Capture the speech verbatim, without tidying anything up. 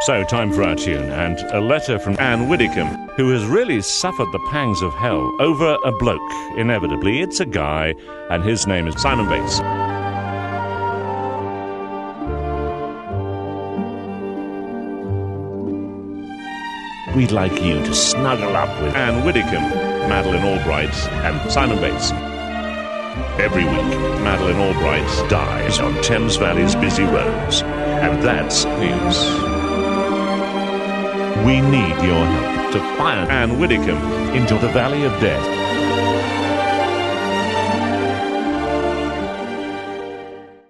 So, time for our tune, and a letter from Anne Widdicombe, who has really suffered the pangs of hell over a bloke. Inevitably, it's a guy, and his name is Simon Bates. We'd like you to snuggle up with Anne Widdicombe, Madeleine Albright, and Simon Bates. Every week, Madeleine Albright dies on Thames Valley's busy roads, and that's news. We need your help to fire Anne Widdicombe into the Valley of Death.